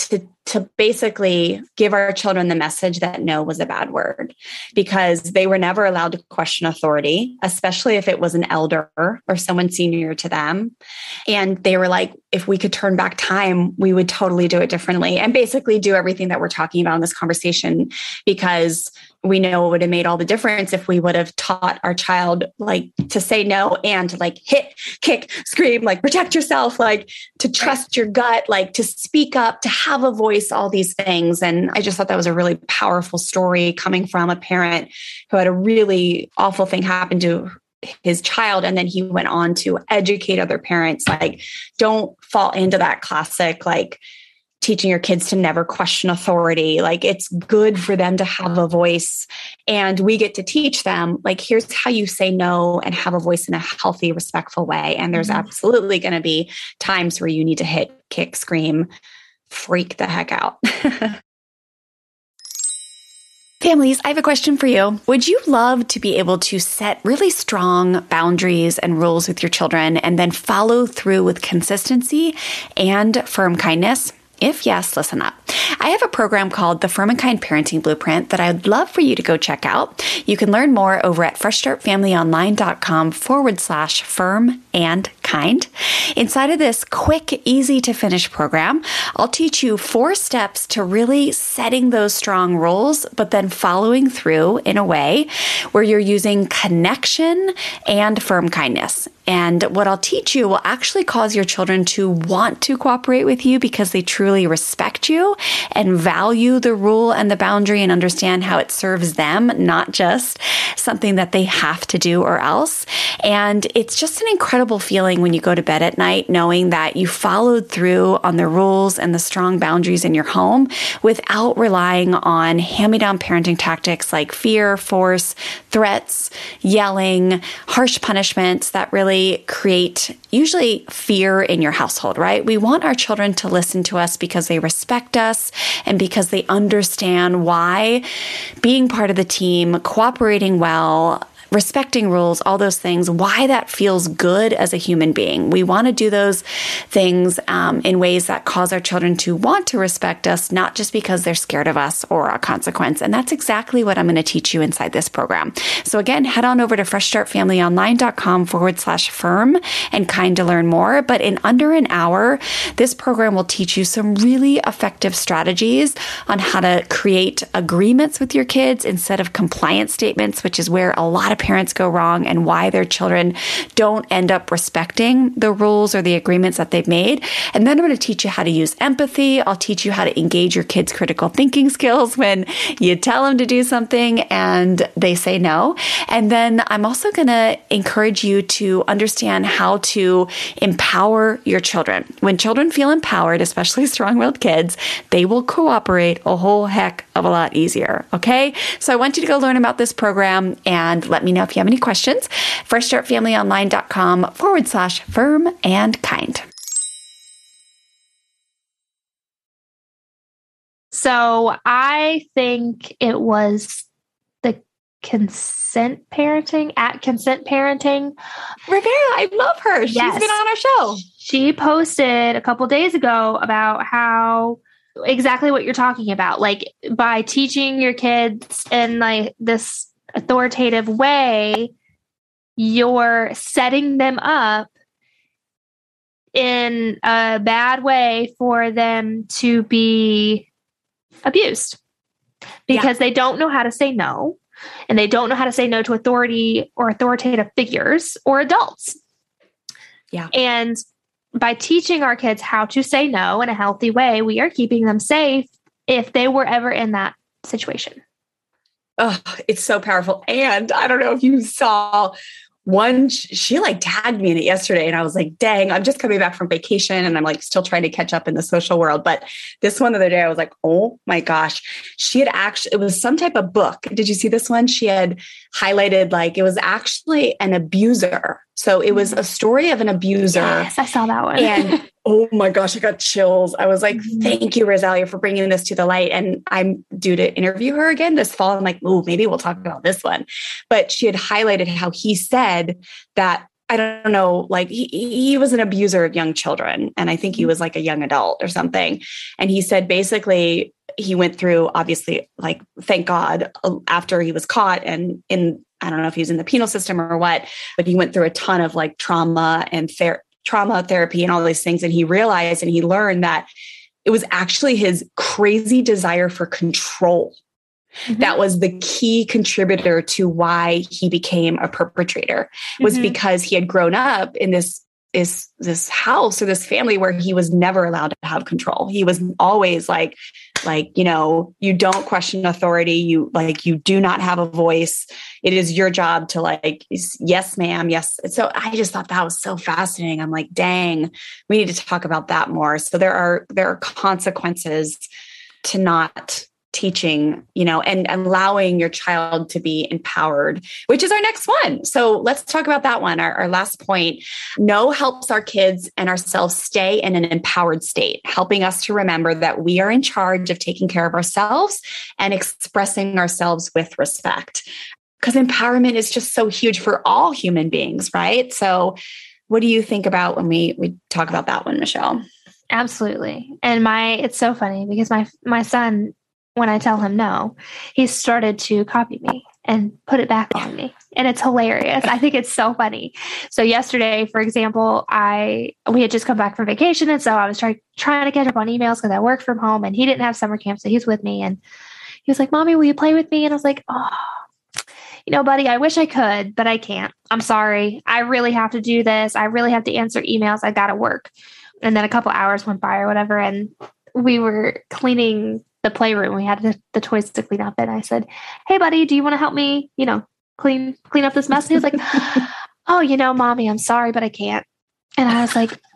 to basically give our children the message that no was a bad word because they were never allowed to question authority, especially if it was an elder or someone senior to them. And they were like, if we could turn back time, we would totally do it differently and basically do everything that we're talking about in this conversation because we know it would have made all the difference if we would have taught our child like to say no and to like hit, kick, scream, like protect yourself, like to trust your gut, like to speak up, to have a voice, all these things. And I just thought that was a really powerful story coming from a parent who had a really awful thing happen to his child. And then he went on to educate other parents, like don't fall into that classic, like teaching your kids to never question authority. Like it's good for them to have a voice and we get to teach them like, here's how you say no and have a voice in a healthy, respectful way. And there's absolutely going to be times where you need to hit, kick, scream, freak the heck out. Families, I have a question for you. Would you love to be able to set really strong boundaries and rules with your children and then follow through with consistency and firm kindness? If yes, listen up. I have a program called the Firm and Kind Parenting Blueprint that I'd love for you to go check out. You can learn more over at freshstartfamilyonline.com/firm and kind. Inside of this quick, easy to finish program, I'll teach you 4 steps to really setting those strong rules, but then following through in a way where you're using connection and firm kindness. And what I'll teach you will actually cause your children to want to cooperate with you because they truly respect you and value the rule and the boundary and understand how it serves them, not just something that they have to do or else. And it's just an incredible feeling when you go to bed at night, knowing that you followed through on the rules and the strong boundaries in your home without relying on hand-me-down parenting tactics like fear, force, threats, yelling, harsh punishments that really create usually fear in your household, right? We want our children to listen to us because they respect us and because they understand why being part of the team, cooperating well, respecting rules, all those things, why that feels good as a human being. We want to do those things in ways that cause our children to want to respect us, not just because they're scared of us or a consequence. And that's exactly what I'm going to teach you inside this program. So again, head on over to freshstartfamilyonline.com/firm and kind to learn more. But in under an hour, this program will teach you some really effective strategies on how to create agreements with your kids instead of compliance statements, which is where a lot of parents go wrong and why their children don't end up respecting the rules or the agreements that they've made. And then I'm going to teach you how to use empathy. I'll teach you how to engage your kids' critical thinking skills when you tell them to do something and they say no. And then I'm also going to encourage you to understand how to empower your children. When children feel empowered, especially strong-willed kids, they will cooperate a whole heck of a lot easier. Okay? So I want you to go learn about this program and let me know if you have any questions. freshstartfamilyonline.com/firm and kind. So I think it was the consent parenting at Consent Parenting. Rivera, I love her. She's Yes. been on our show. She posted a couple days ago about how exactly what you're talking about, like by teaching your kids in like this authoritative way, you're setting them up in a bad way for them to be abused because they don't know how to say no, and they don't know how to say no to authority or authoritative figures or adults. Yeah. And by teaching our kids how to say no in a healthy way, we are keeping them safe if they were ever in that situation. Oh, it's so powerful. And I don't know if you saw one, she like tagged me in it yesterday and I was like, dang, I'm just coming back from vacation and I'm like still trying to catch up in the social world. But this one the other day, I was like, oh my gosh, she had actually, it was some type of book. Did you see this one? She had highlighted, like, it was actually an abuser. So it was a story of an abuser. Yes, I saw that one. And oh my gosh, I got chills. I was like, thank you, Rosalia, for bringing this to the light. And I'm due to interview her again this fall. I'm like, oh, maybe we'll talk about this one. But she had highlighted how he said that, I don't know, like he was an abuser of young children. And I think he was like a young adult or something. And he said, basically, he went through, obviously, like, thank God, after he was caught and I don't know if he was in the penal system or what, but he went through a ton of like trauma therapy and all these things. And he realized and he learned that it was actually his crazy desire for control that was the key contributor to why he became a perpetrator, was because he had grown up in this house or this family where he was never allowed to have control. He was always like, you know, you don't question authority. You do not have a voice. It is your job to like, yes, ma'am. Yes. So I just thought that was so fascinating. I'm like, dang, we need to talk about that more. So there are consequences to not teaching, you know, and allowing your child to be empowered, which is our next one. So let's talk about that one. Our last point. No helps our kids and ourselves stay in an empowered state, helping us to remember that we are in charge of taking care of ourselves and expressing ourselves with respect. Because empowerment is just so huge for all human beings, right? So what do you think about when we talk about that one, Michelle? Absolutely. And it's so funny because my son, when I tell him no, he started to copy me and put it back on me. And it's hilarious. I think it's so funny. So yesterday, for example, we had just come back from vacation. And so I was trying to catch up on emails because I work from home and he didn't have summer camp. So he's with me and he was like, Mommy, will you play with me? And I was like, oh, you know, buddy, I wish I could, but I can't. I'm sorry. I really have to do this. I really have to answer emails. I got to work. And then a couple hours went by or whatever. And we were cleaning the playroom. We had the toys to clean up. And I said, hey, buddy, do you want to help me, you know, clean up this mess? And he was like, oh, you know, Mommy, I'm sorry, but I can't. And I was like,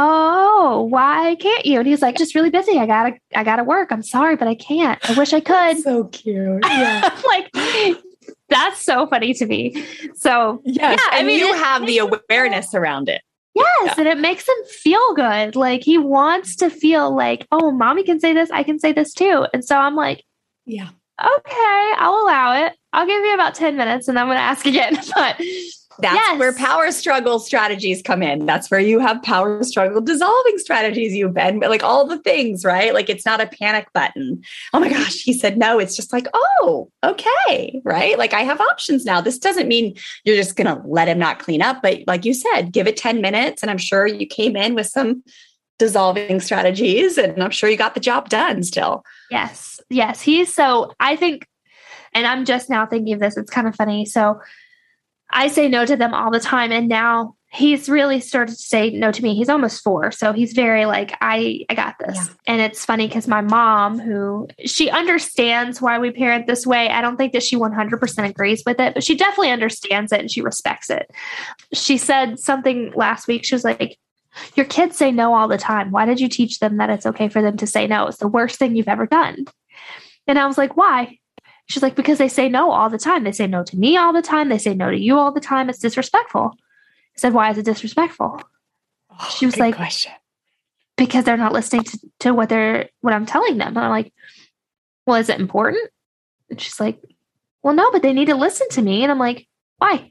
oh, why can't you? And he's like, just really busy. I gotta work. I'm sorry, but I can't. I wish I could. So cute. Yeah. Like, that's so funny to me. So yes, yeah, I mean, you have the awareness around it. Yes. Yeah. And it makes him feel good. Like he wants to feel like, oh, Mommy can say this. I can say this too. And so I'm like, yeah, okay, I'll allow it. I'll give you about 10 minutes and I'm going to ask again. But that's where power struggle strategies come in. That's where you have power struggle dissolving strategies, you Ben, like all the things, right? Like it's not a panic button. Oh my gosh, he said no. It's just like, oh, okay, right? Like I have options now. This doesn't mean you're just going to let him not clean up. But like you said, give it 10 minutes. And I'm sure you came in with some dissolving strategies and I'm sure you got the job done still. Yes. I think, and I'm just now thinking of this, it's kind of funny. So I say no to them all the time. And now he's really started to say no to me. He's almost 4. So he's very like, I got this. Yeah. And it's funny because my mom, she understands why we parent this way. I don't think that she 100% agrees with it, but she definitely understands it and she respects it. She said something last week. She was like, your kids say no all the time. Why did you teach them that it's okay for them to say no? It's the worst thing you've ever done. And I was like, why? She's like, because they say no all the time. They say no to me all the time. They say no to you all the time. It's disrespectful. I said, why is it disrespectful? She was like, question. Because they're not listening to what I'm telling them. And I'm like, well, is it important? And she's like, well, no, but they need to listen to me. And I'm like, why?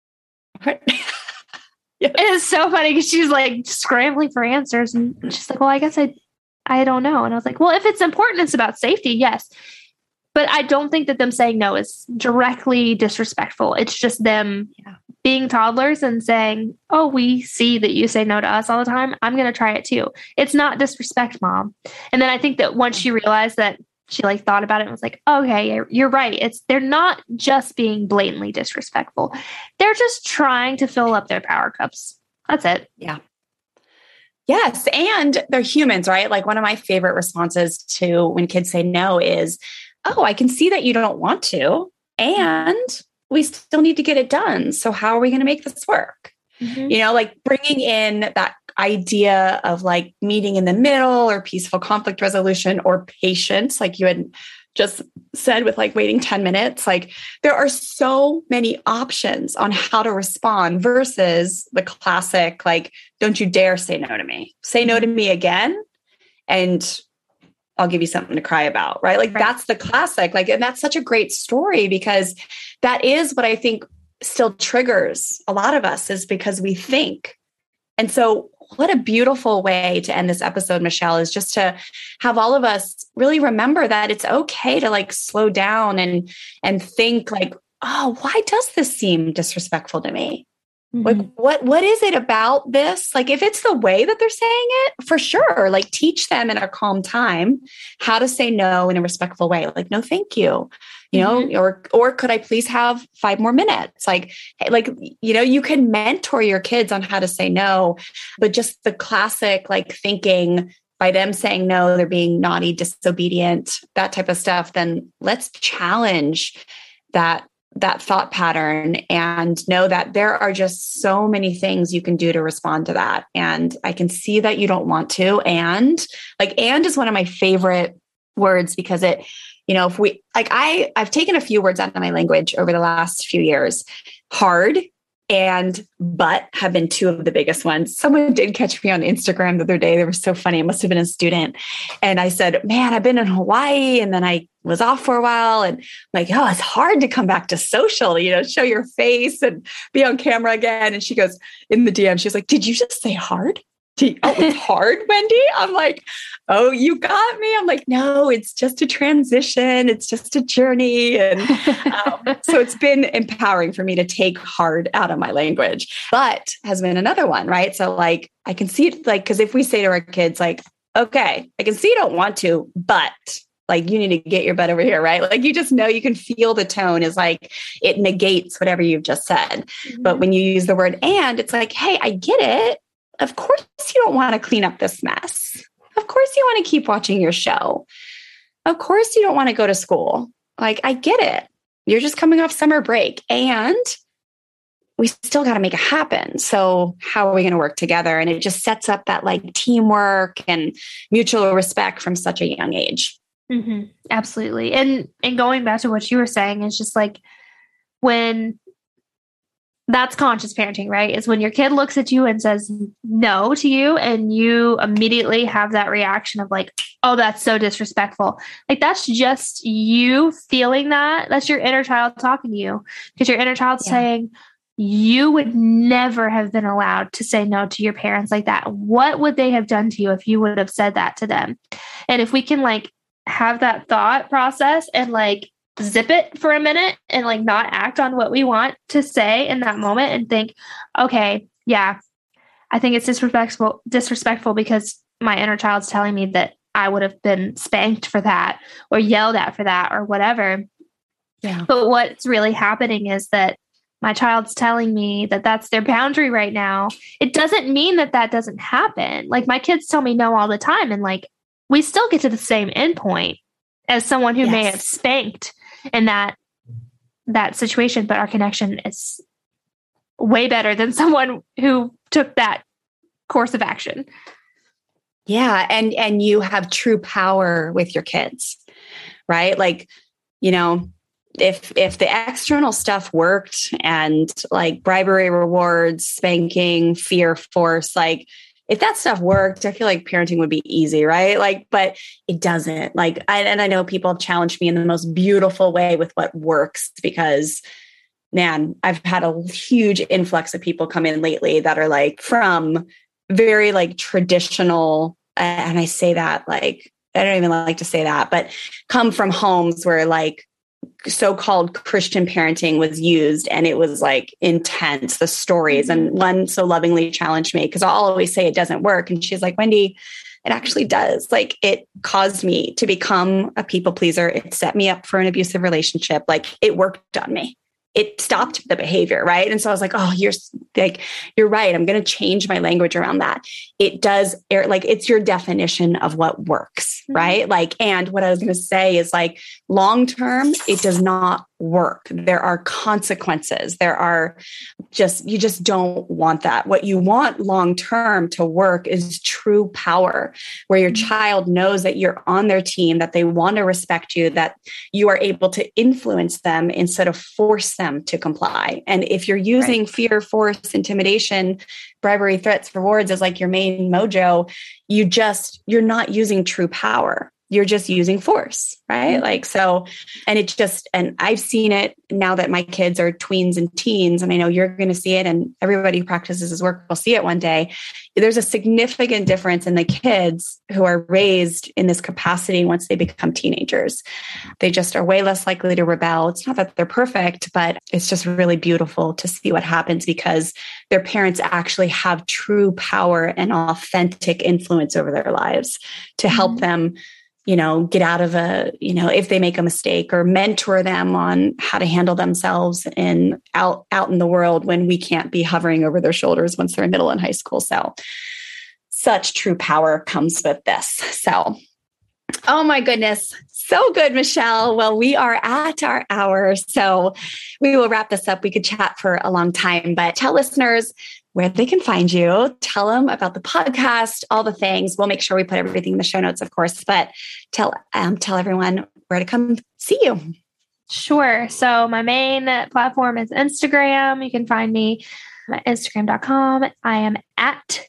Yes. It is so funny because she's like scrambling for answers. And she's like, well, I guess I don't know. And I was like, well, if it's important, it's about safety. Yes. But I don't think that them saying no is directly disrespectful. It's just them being toddlers and saying, oh, we see that you say no to us all the time. I'm going to try it too. It's not disrespect, Mom. And then I think that once she realized that, she like thought about it and was like, okay, you're right. They're not just being blatantly disrespectful. They're just trying to fill up their power cups. That's it. Yeah. Yes. And they're humans, right? Like one of my favorite responses to when kids say no is, oh, I can see that you don't want to, and we still need to get it done. So how are we going to make this work? Mm-hmm. You know, like bringing in that idea of like meeting in the middle or peaceful conflict resolution or patience, like you had just said with like waiting 10 minutes, like there are so many options on how to respond versus the classic, like, don't you dare say no to me. Say no to me again. And I'll give you something to cry about, right? Like that's the classic, like, and that's such a great story because that is what I think still triggers a lot of us is because we think. And so what a beautiful way to end this episode, Michelle, is just to have all of us really remember that it's okay to like slow down and think like, oh, why does this seem disrespectful to me? Mm-hmm. Like what is it about this? Like if it's the way that they're saying it, for sure, like teach them in a calm time how to say no in a respectful way. Like, no, thank you. You know, or could I please have 5 more minutes? Like, you know, you can mentor your kids on how to say no, but just the classic, like thinking by them saying no, they're being naughty, disobedient, that type of stuff. Then let's challenge that thought pattern and know that there are just so many things you can do to respond to that. And I can see that you don't want to. And is one of my favorite words because it, you know, if we, like, I've taken a few words out of my language over the last few years. Hard and but have been 2 of the biggest ones. Someone did catch me on Instagram the other day. They were so funny. It must have been a student. And I said, man, I've been in Hawaii and then I was off for a while. And I'm like, oh, it's hard to come back to social, you know, show your face and be on camera again. And she goes in the DM, she was like, did you just say hard? Oh, it's hard, Wendy? I'm like, oh, you got me. I'm like, no, it's just a transition. It's just a journey. And so it's been empowering for me to take hard out of my language, but has been another one, right? So like, I can see it like, because if we say to our kids, like, okay, I can see you don't want to, but like, you need to get your butt over here, right? Like, you just know, you can feel the tone is like, it negates whatever you've just said. Mm-hmm. But when you use the word and, it's like, hey, I get it. Of course you don't want to clean up this mess. Of course you want to keep watching your show. Of course you don't want to go to school. Like, I get it. You're just coming off summer break and we still got to make it happen. So how are we going to work together? And it just sets up that like teamwork and mutual respect from such a young age. Mm-hmm. Absolutely. And going back to what you were saying, it's just like when That's conscious parenting, right? Is when your kid looks at you and says no to you, and you immediately have that reaction of like, oh, that's so disrespectful. Like, that's just you feeling that. That's your inner child talking to you, because your inner child's saying, you would never have been allowed to say no to your parents like that. What would they have done to you if you would have said that to them? And if we can like have that thought process and like zip it for a minute and like not act on what we want to say in that moment and think, okay, yeah, I think it's disrespectful because my inner child's telling me that I would have been spanked for that or yelled at for that or whatever. Yeah. But what's really happening is that my child's telling me that that's their boundary right now. It doesn't mean that that doesn't happen. Like, my kids tell me no all the time. And like, we still get to the same endpoint as someone who may have spanked in that situation, but our connection is way better than someone who took that course of action. Yeah. And you have true power with your kids, right? Like, you know, if the external stuff worked and like bribery, rewards, spanking, fear, force, like if that stuff worked, I feel like parenting would be easy, right? Like, but it doesn't. Like, I know people have challenged me in the most beautiful way with what works, because man, I've had a huge influx of people come in lately that are like from very like traditional, and I say that like, I don't even like to say that, but come from homes where like so-called Christian parenting was used, and it was like intense, the stories. And one so lovingly challenged me, because I'll always say it doesn't work. And she's like, Wendy, it actually does. Like, it caused me to become a people pleaser. It set me up for an abusive relationship. Like, it worked on me. It stopped the behavior. Right. And so I was like, oh, you're right. I'm going to change my language around that. It does, like, it's your definition of what works. Right. Like, and what I was going to say is like, long-term, it does not work. There are consequences. There are you just don't want that. What you want long-term to work is true power, where your child knows that you're on their team, that they want to respect you, that you are able to influence them instead of force them to comply. And if you're using fear, force, intimidation, bribery, threats, rewards as like your main mojo, you're not using true power. You're just using force, right? Like, so, and I've seen it now that my kids are tweens and teens, and I know you're going to see it, and everybody who practices this work will see it one day. There's a significant difference in the kids who are raised in this capacity once they become teenagers. They just are way less likely to rebel. It's not that they're perfect, but it's just really beautiful to see what happens, because their parents actually have true power and authentic influence over their lives to help them, get out of if they make a mistake, or mentor them on how to handle themselves out in the world when we can't be hovering over their shoulders once they're in middle and high school. So such true power comes with this. So, oh my goodness. So good, Michelle. Well, we are at our hour, so we will wrap this up. We could chat for a long time, but tell listeners where they can find you. Tell them about the podcast, all the things. We'll make sure we put everything in the show notes, of course, but tell everyone where to come see you. Sure. So my main platform is Instagram. You can find me at Instagram.com. I am at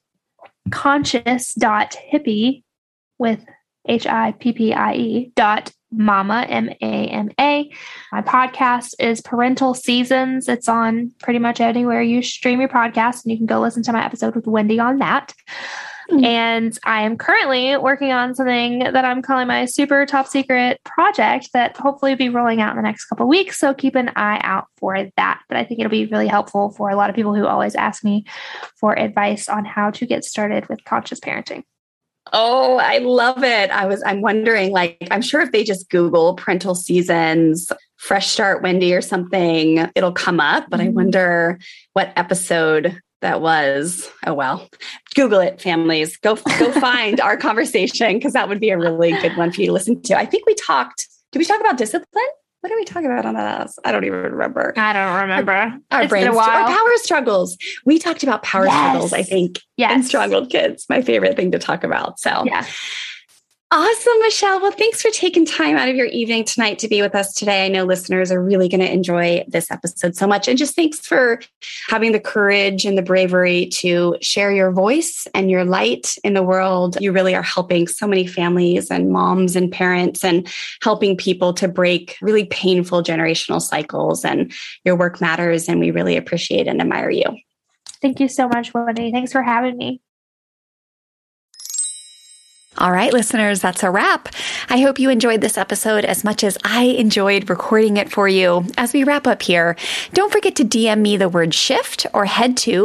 conscious.hippie with HIPPIE .mama, MAMA. My podcast is Parental Seasons. It's on pretty much anywhere you stream your podcast, and you can go listen to my episode with Wendy on that. And I am currently working on something that I'm calling my super top secret project that hopefully will be rolling out in the next couple of weeks. So keep an eye out for that. But I think it'll be really helpful for a lot of people who always ask me for advice on how to get started with conscious parenting. Oh, I love it. I'm wondering, like, I'm sure if they just Google Parental Seasons, Fresh Start Wendy or something, it'll come up, but I wonder what episode that was. Oh, well, Google it, families. Go find our conversation, because that would be a really good one for you to listen to. I think did we talk about discipline? What did we talk about on that? I don't even remember. I don't remember. Our brains, our power struggles. We talked about power struggles, I think. Yes. And struggled kids. My favorite thing to talk about. So, Awesome, Michelle. Well, thanks for taking time out of your evening tonight to be with us today. I know listeners are really going to enjoy this episode so much. And just thanks for having the courage and the bravery to share your voice and your light in the world. You really are helping so many families and moms and parents and helping people to break really painful generational cycles. And your work matters, and we really appreciate and admire you. Thank you so much, Wendy. Thanks for having me. All right, listeners, that's a wrap. I hope you enjoyed this episode as much as I enjoyed recording it for you. As we wrap up here, don't forget to DM me the word shift or head to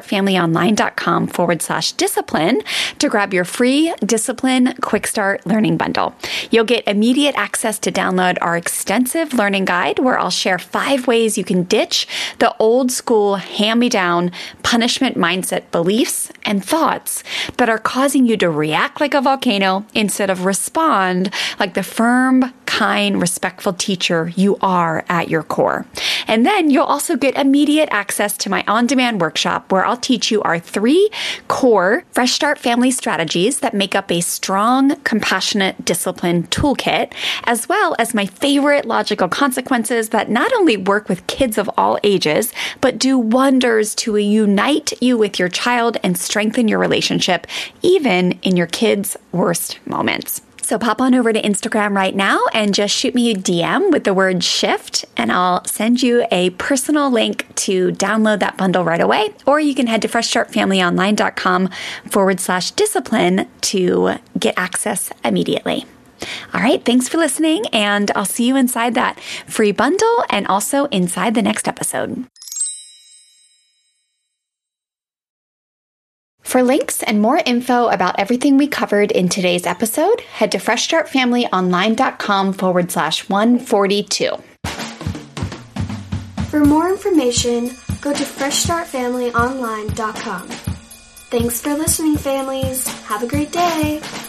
freshstartfamilyonline.com/discipline to grab your free Discipline Quick Start Learning Bundle. You'll get immediate access to download our extensive learning guide where I'll share 5 ways you can ditch the old school hand-me-down punishment mindset beliefs and thoughts that are causing you to react like a volcano instead of respond like the firm, kind, respectful teacher you are at your core. And then you'll also get immediate access to my on-demand workshop where I'll teach you our 3 core Fresh Start family strategies that make up a strong, compassionate discipline toolkit, as well as my favorite logical consequences that not only work with kids of all ages, but do wonders to unite you with your child and strengthen your relationship, even in your kids' worst moments. So pop on over to Instagram right now and just shoot me a DM with the word shift, and I'll send you a personal link to download that bundle right away. Or you can head to freshstartfamilyonline.com/discipline to get access immediately. All right. Thanks for listening, and I'll see you inside that free bundle and also inside the next episode. For links and more info about everything we covered in today's episode, head to freshstartfamilyonline.com/142. For more information, go to freshstartfamilyonline.com. Thanks for listening, families. Have a great day.